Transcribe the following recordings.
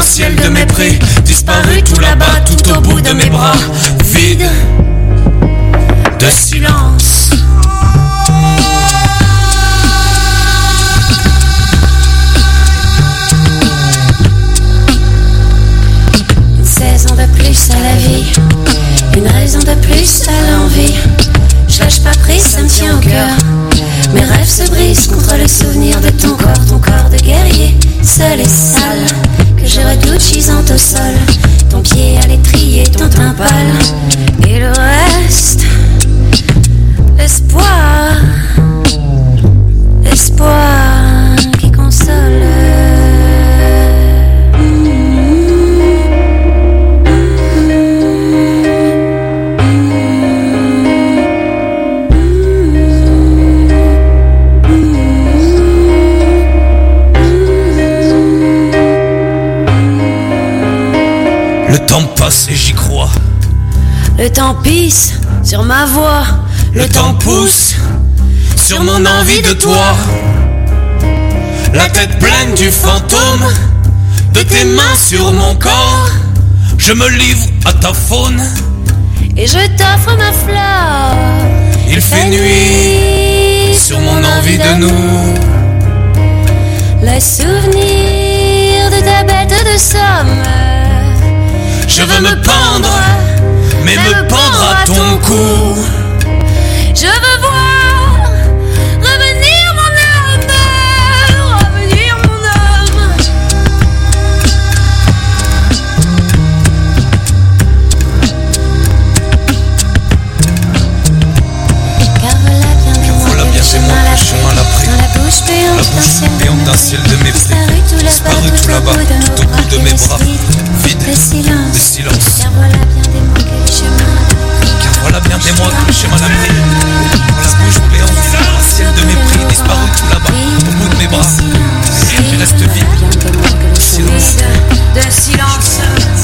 ciel de mépris, disparu tout là-bas, tout au bout de mes bras, vide de silence. 16 ans de plus à la vie, une raison de plus à l'envie. Je lâche pas prise, ça me tient au cœur. Mes rêves se brisent contre le souvenir de ton corps de guerrier, seul et sale, que je redoute gisante au sol. Ton pied à l'étrier, ton teint pâle, et le reste, l'espoir, l'espoir qui console. Le temps passe et j'y crois. Le temps pisse sur ma voix. Le temps pousse sur mon envie de toi. La tête pleine du fantôme de tes mains sur mon corps. Je me livre à ta faune et je t'offre ma fleur. Il fait nuit sur mon envie de nous. Le souvenir de ta bête de somme. Je veux me pendre, mais me pendre à ton cou. Je veux voir revenir mon âme, revenir mon âme. Car voilà bien des mois que le chemin l'a pris. Dans la bouche béante d'un ciel de mépris, disparu tout là-bas, tout au bout de mes bras, vide de silence. Car voilà bien des mois que le chemin l'a pris. Car voilà bien des mois que le chemin l'a pris. Dans la bouche béante d'un ciel de mépris, disparu tout là-bas, tout au bout de mes bras, je reste vide de silence. De silence.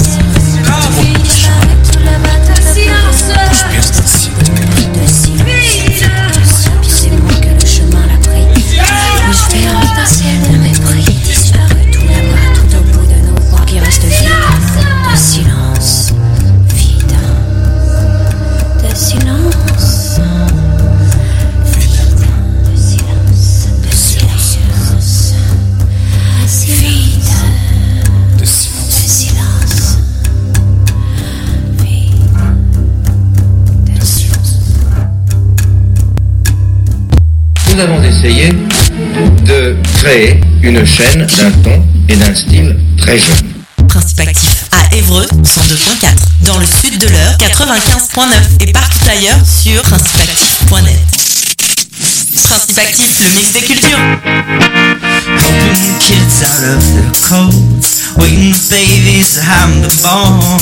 Nous avons essayé de créer une chaîne d'un ton et d'un style très jeune. Principe actif à Évreux, 102.4, dans le sud de l'Eure, 95.9 et partout ailleurs sur principeactif.net. Principe actif, le mix des cultures. Helping the kids out of their coats, waiting the babies to have the bone.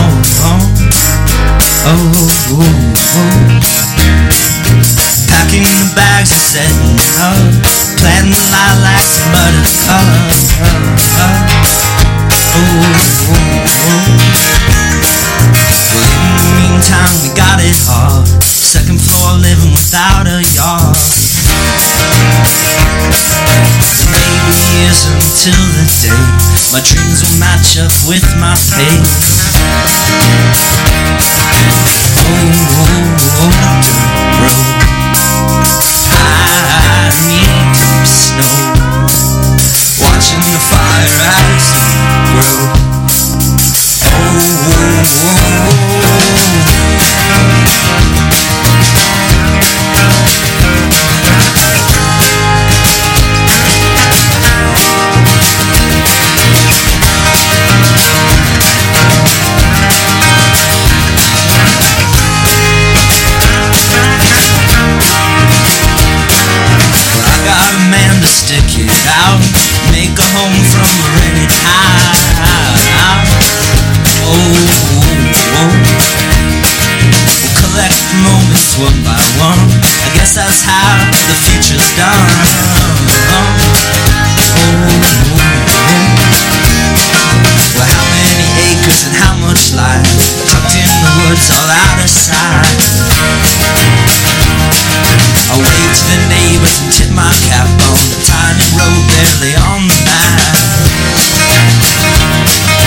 Packing the bags and setting up, planting the lilacs and buttercups. Well, in the meantime, we got it hard. Second floor living without a yard. Maybe years until the day my dreams will match up with my fate. Dirt road, hide me from snow, watching the fire as it grow. Stick it out, make a home from a rented house. We'll collect the moments one by one. I guess that's how the future's done. Well, how many acres and how much life tucked in the woods all out of sight. I wave to the neighbors and tip my cap on the tiny road barely on the map.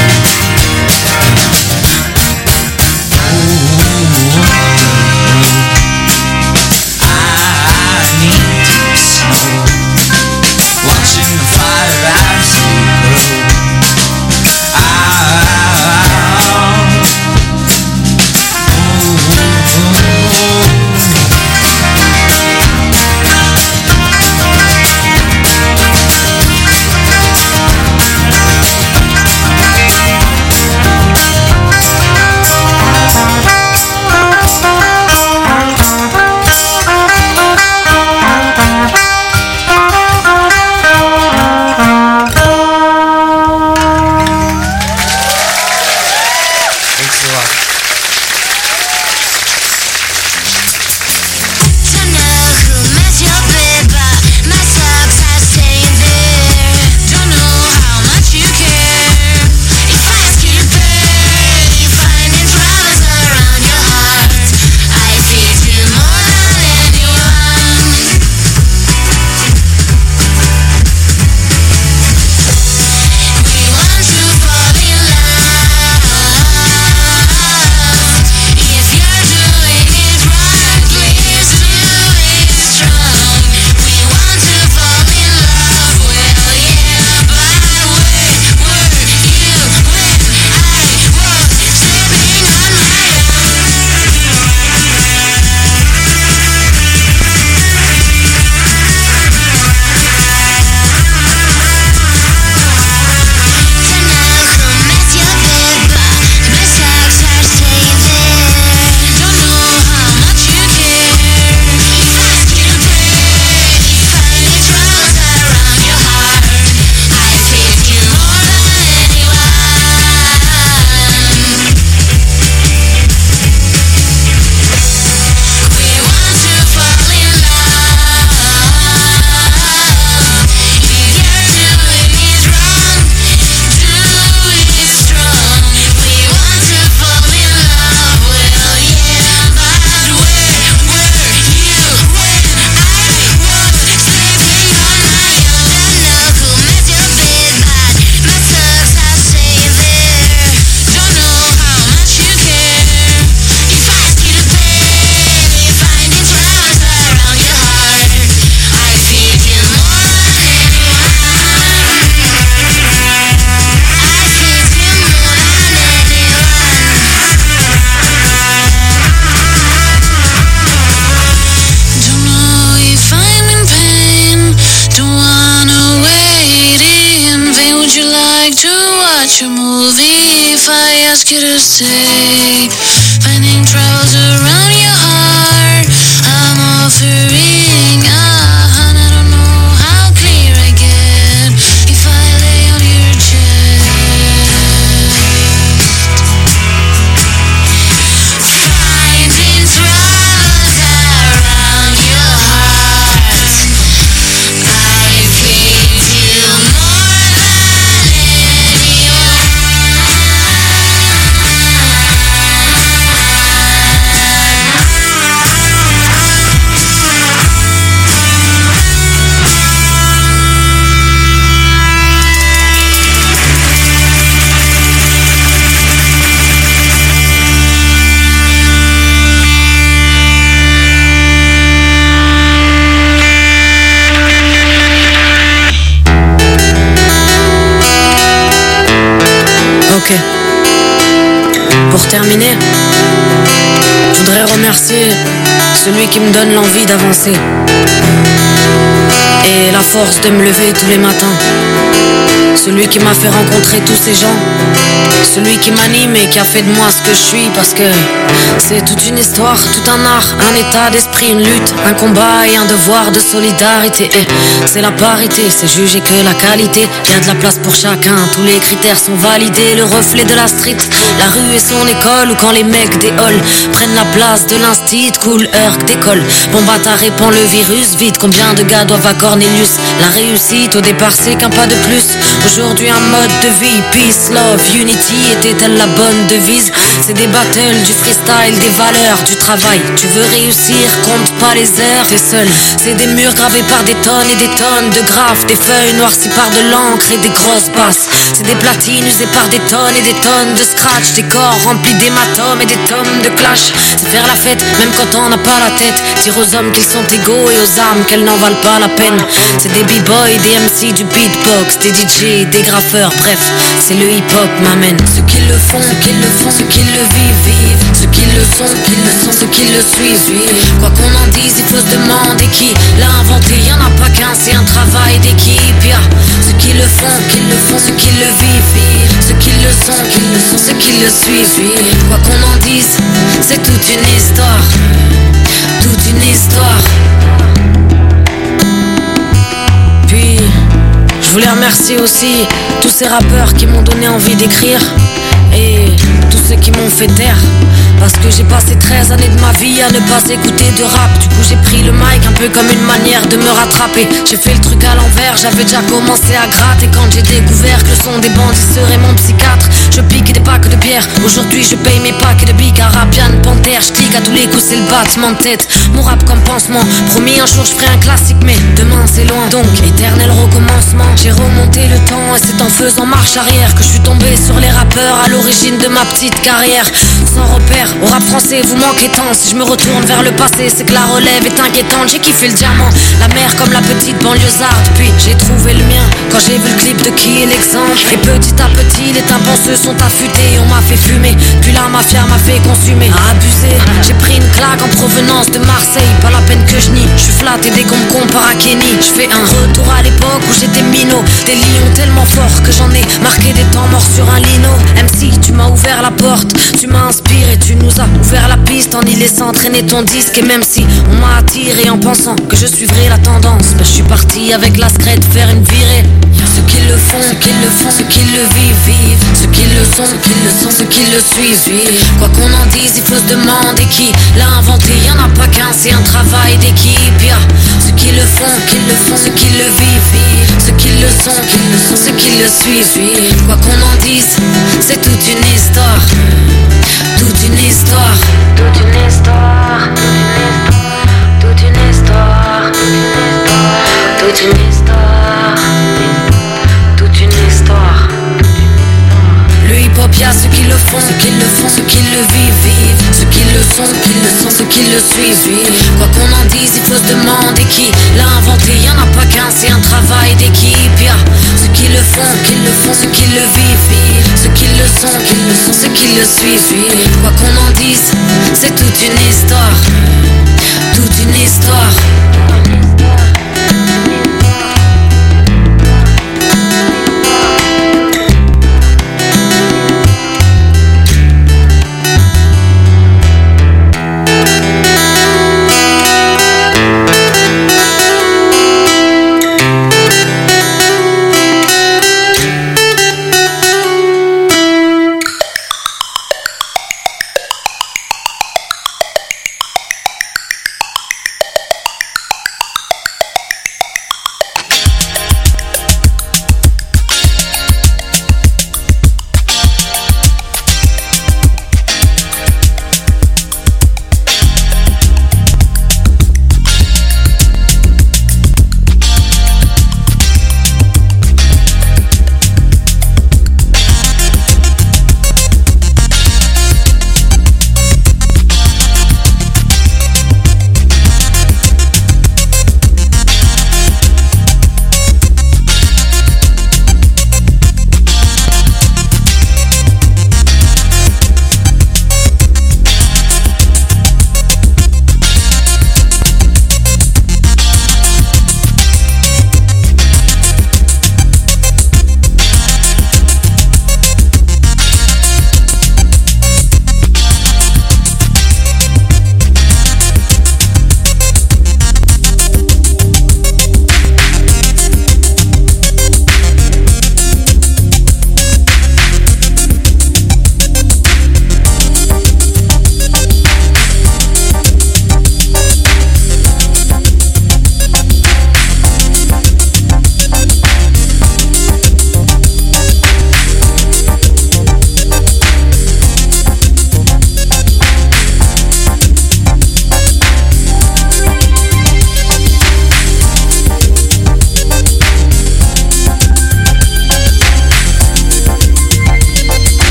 a movie if I ask you to stay. Finding troubles around your heart, I'm offering a hand. I don't know how clear I get if I lay on your chest. Finding troubles around your heart, I feel you more than anyone. Ok. Pour terminer, je voudrais remercier celui qui me donne l'envie d'avancer et la force de me lever tous les matins. Celui qui m'a fait rencontrer tous ces gens, celui qui m'anime et qui a fait de moi ce que je suis, parce que c'est toute une histoire, tout un art, un état d'esprit, une lutte, un combat et un devoir de solidarité. Et c'est la parité, c'est juger que la qualité, y a de la place pour chacun, tous les critères sont validés, le reflet de la street, la rue et son école, ou quand les mecs des halls prennent la place de l'instit, cool, Urk d'école. Bon bâtard répand le virus, vite, combien de gars doivent à Cornelius? La réussite au départ c'est qu'un pas de plus. Aujourd'hui un mode de vie, peace, love, unity, était-elle la bonne devise? C'est des battles, du freestyle, des valeurs, du travail. Tu veux réussir, compte pas les heures, t'es seul. C'est des murs gravés par des tonnes et des tonnes de graphes, des feuilles noircies par de l'encre et des grosses basses. C'est des platines usées par des tonnes et des tonnes de scratch, des corps remplis d'hématomes et des tomes de clash. C'est faire la fête, même quand on n'a pas la tête. Dire aux hommes qu'ils sont égaux et aux âmes qu'elles n'en valent pas la peine. C'est des b-boys, des MC, du beatbox, des DJ, des graffeurs, bref, c'est le hip-hop m'amène. Ceux qui le font, ceux qui le font, ceux qui le vivent, vivent. Ceux qui le sont, ceux qui le suivent. Quoi qu'on en dise, il faut se demander qui l'a inventé. Y'en a pas qu'un, c'est un travail d'équipe. Y'a ceux qui le font, ceux qui le vivent, vivent. Ceux qui le sont, ceux qui le suivent. Quoi qu'on en dise, c'est toute une histoire, toute une histoire. Puis je voulais remercier aussi tous ces rappeurs qui m'ont donné envie d'écrire et tous ceux qui m'ont fait taire. Parce que j'ai passé 13 années de ma vie à ne pas écouter de rap. Du coup j'ai pris le mic un peu comme une manière de me rattraper. J'ai fait le truc à l'envers, j'avais déjà commencé à gratter. Quand j'ai découvert que le son des bandits serait mon psychiatre, je pique des packs de bière. Aujourd'hui je paye mes packs de bic. Arabian, panthère, j'tique à tous les coups, c'est le battement de tête. Mon rap comme pansement, promis un jour je ferai un classique. Mais demain c'est loin, donc éternel recommencement. J'ai remonté le temps et c'est en faisant marche arrière que je suis tombé sur les rappeurs à l'origine de ma petite carrière. Sans repère, au rap français vous manquez tant. Si je me retourne vers le passé, c'est que la relève est inquiétante. J'ai kiffé le diamant, la mer comme la petite banlieusarde. Puis j'ai trouvé le mien quand j'ai vu le clip de Qui est l'exemple. Et petit à petit les tympans se sont affûtés. On m'a fait fumer, puis la mafia m'a fait consumer. Abusé, j'ai pris une claque en provenance de Marseille. Pas la peine que je nie, je suis flatté dès qu'on me compare à Kenny. Je fais un retour à l'époque où j'étais minot. Des lions tellement forts que j'en ai marqué des temps morts sur un lino. MC, tu m'as ouvert la porte, tu m'as inspiré, tu nous as ouvert la piste en y laissant traîner ton disque. Et même si on m'a attiré en pensant que je suivrais la tendance, ben je suis parti avec la scred faire une virée. Y'a ceux qui le font, ceux qui le font, ceux qui le vivent, vivent. Ceux qui le sont, ceux qui le suivent. Quoi qu'on en dise, il faut se demander qui l'a inventé. Y'en a pas qu'un, c'est un travail d'équipe. Y'a ceux qui le font, ceux qui le vivent, vivent. Ceux qui le sont, ceux qui le suivent. Quoi qu'on en dise, c'est toute une histoire, toute une histoire, toute une histoire, toute une histoire, toute une histoire, toute une histoire. Le hip-hop, y'a ceux qui le font, ceux qui le font, ceux qui le vivent, vivent. Ceux qui le sont, ceux qui le suivent. Quoi qu'on en dise, il faut se demander qui l'a inventé. Y'en a pas qu'un, c'est un travail d'équipe. Y'a ceux qui le font, ceux qui le vivent, vivent. Ceux qui le sont, ceux qui le suivent. Quoi qu'on en dise, c'est toute une histoire, toute une histoire.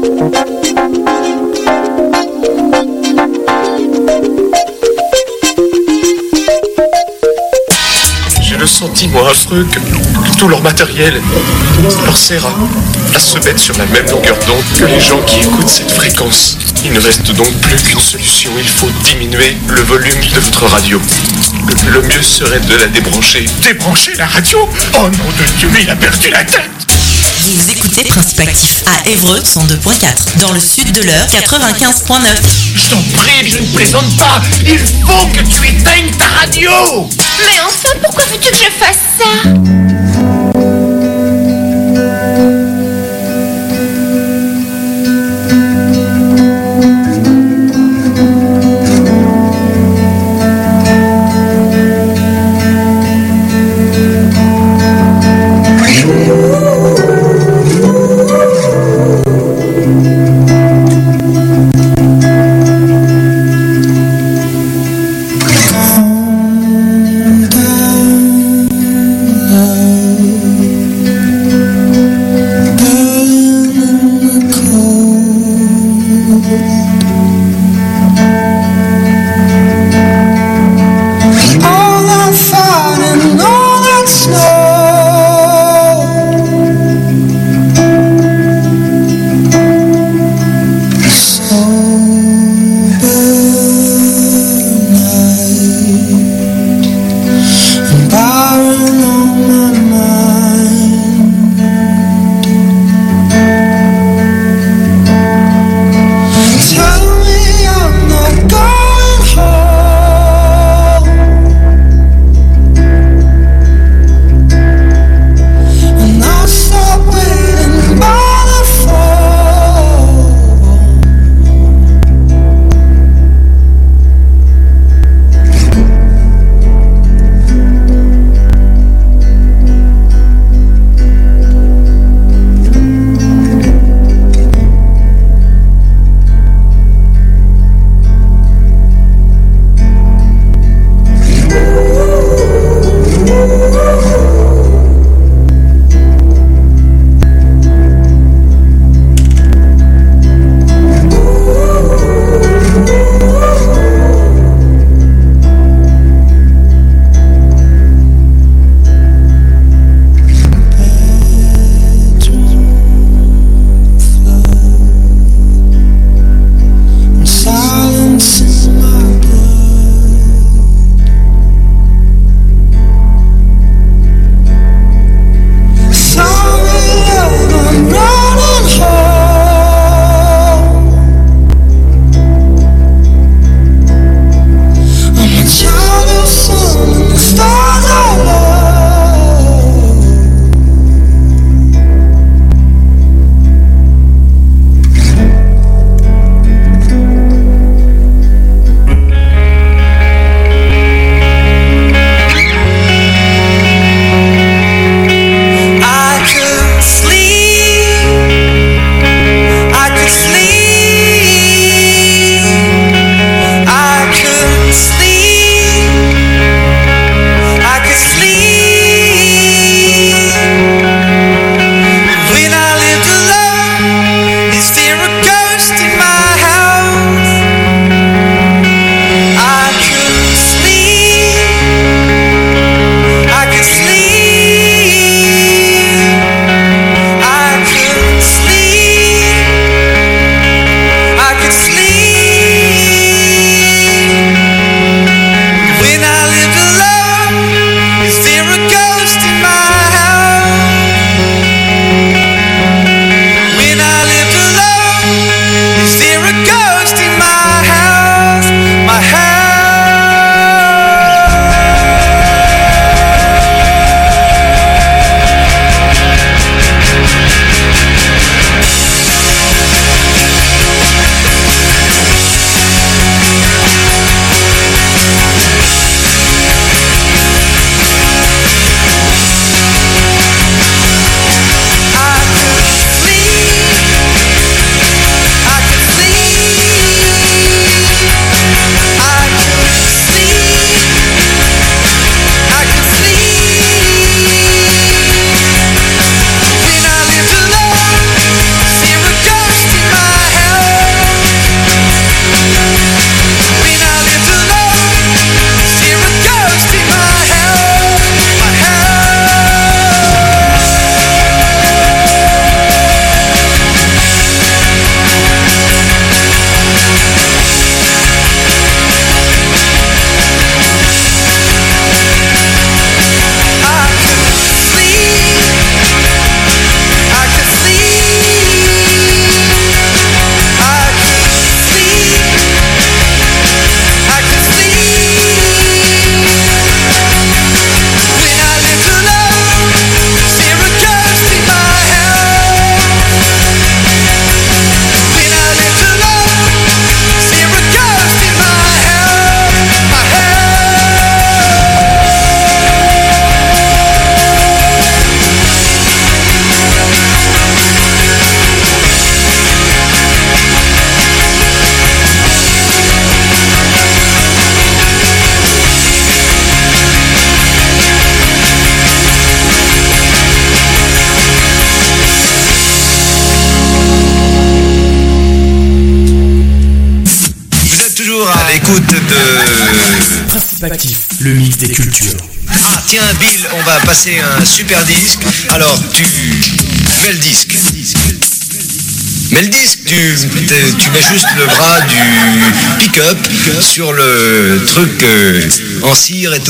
J'ai le sentiment affreux que tout leur matériel leur sert à se mettre sur la même longueur d'onde que les gens qui écoutent cette fréquence. Il ne reste donc plus qu'une solution, il faut diminuer le volume de votre radio. Le mieux serait de la débrancher. Débrancher la radio? Oh nom de Dieu, mais il a perdu la tête! Vous écoutez Principe Actif à Évreux 102.4, dans le sud de l'heure 95.9. Je t'en prie, je ne plaisante pas. Il faut que tu éteignes ta radio. Mais enfin, pourquoi veux-tu que je fasse ça? Tell l'écoute de... Principe actif, le mix des cultures. Ah tiens Bill, on va passer un super disque. Alors tu mets le disque. Mais le disque, tu mets juste le bras du pick-up sur le truc en cire et tout.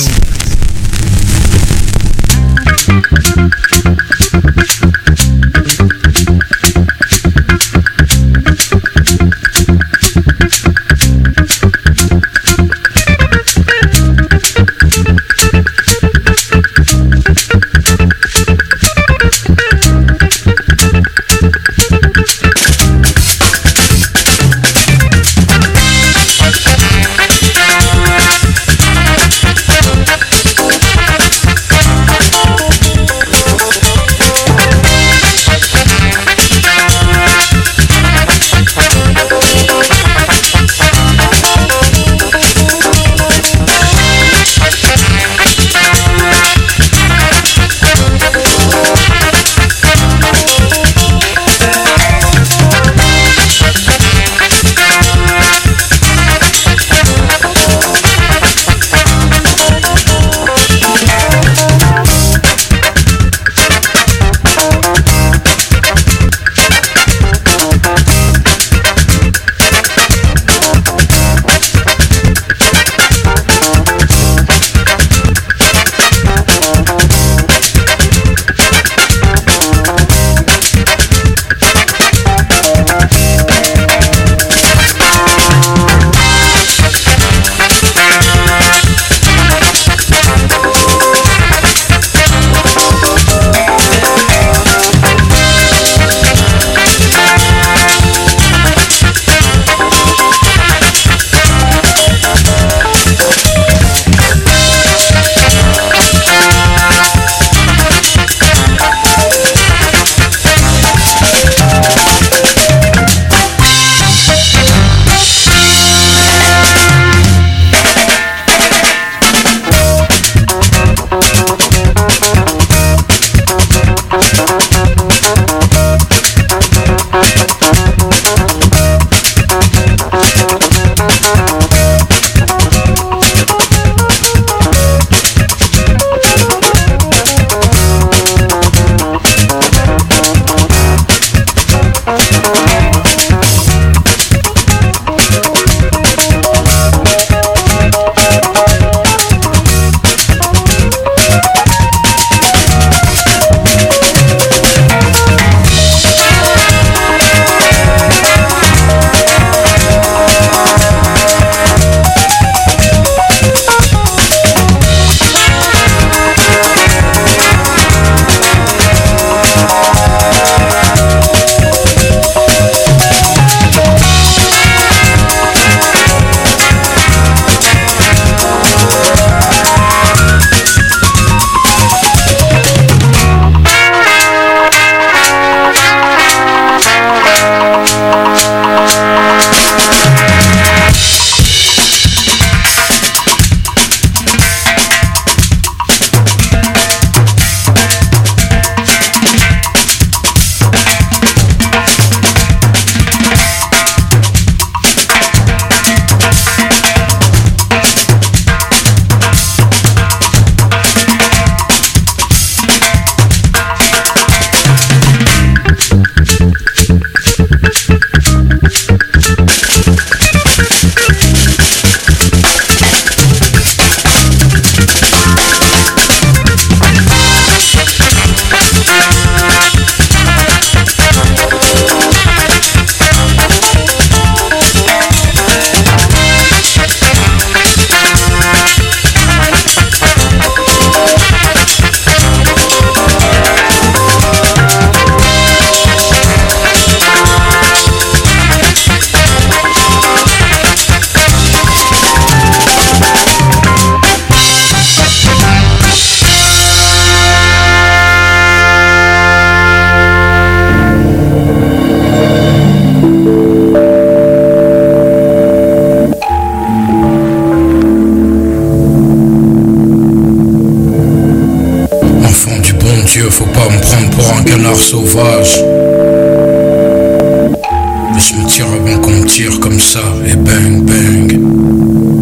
canard sauvage. Je me tire avant qu'on me tire comme ça, et bang bang.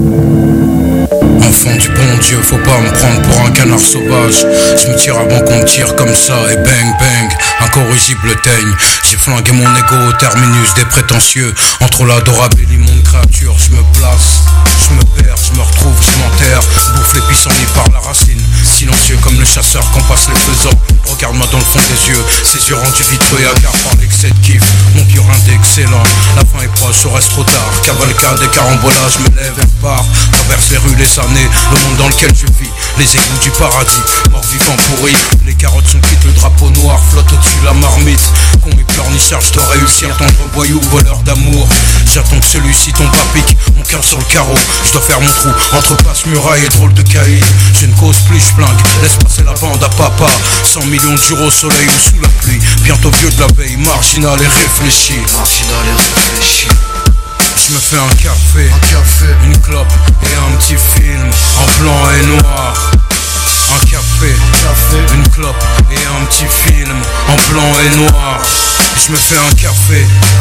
du bon Dieu, faut pas me prendre pour un canard sauvage. Je me tire avant qu'on me tire comme ça et bang bang, incorrigible teigne. J'ai flingué mon ego au terminus des prétentieux. Entre l'adorable et l'immonde créature, je me place, je me perds, je me retrouve, je m'enterre. Bouffe les pissenlits par la racine, silencieux comme le chasseur qu'on passe les faisans. Regarde-moi dans le fond des yeux, ses yeux rendus vitreux et hagards par l'excès de kiff. Mon purin d'excellent, la fin est proche, je reste trop tard. Cavalcade et carambolages, je me lève et pars. Traverse les rues, les années, le monde dans lequel je vis. Les égouts du paradis, mort vivant pourri. Les carottes sont quittes, le drapeau noir flotte au-dessus de la marmite. Con et pleurnichard, je dois réussir, tendre voyou, voleur d'amour. J'attends que celui-ci tombe à pic, mon cœur sur le carreau. Je dois faire mon trou, entre passe muraille et drôle de caïd. Je ne cause plus, je flingue, laisse passer la bande à papa. 100 millions de jours au soleil ou sous la pluie. Bientôt vieux de la veille, marginal et réfléchi. Marginal et réfléchi. Je me fais un café, une clope et un petit film en blanc et noir. Un café, une clope et un petit film en blanc et noir. Je me fais un café,